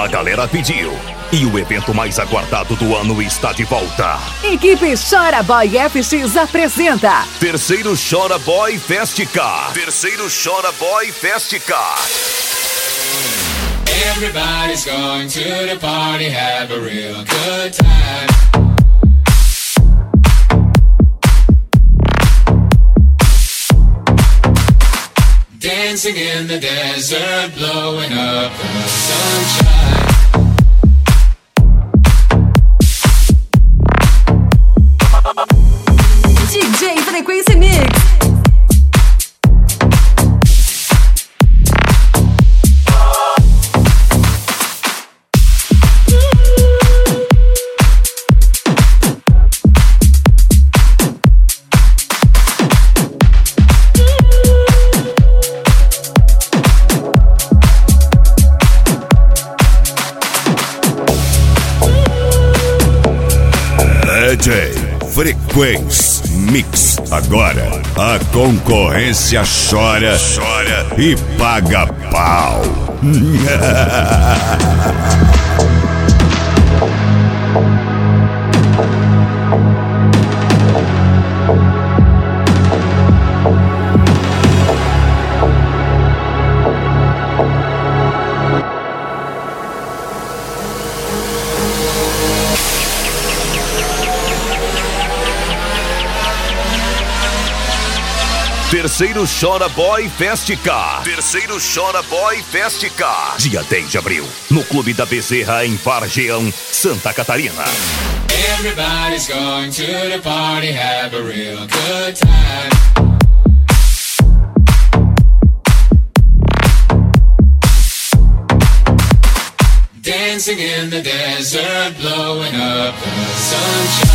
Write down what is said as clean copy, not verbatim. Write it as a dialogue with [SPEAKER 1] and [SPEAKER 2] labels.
[SPEAKER 1] A galera pediu e o evento mais aguardado do ano está de volta.
[SPEAKER 2] Equipe Chora Boy FX apresenta
[SPEAKER 1] Terceiro Chora Boy Festicar. Terceiro Chora Boy Festicar.
[SPEAKER 3] Everybody's going to the party, have a real good time. Dancing in the desert, blowing up the sunshine.
[SPEAKER 2] DJ Frequência Mix.
[SPEAKER 4] DJ Frequência Mix. Agora a concorrência chora e paga pau.
[SPEAKER 1] Terceiro Chora Boy Festicar. Terceiro Chora Boy Festicar. Dia 10 de abril, no Clube da Bezerra, em Vargeão, Santa Catarina.
[SPEAKER 3] Everybody's going to the party, have a real good time. Dancing in the desert, blowing up the sunshine.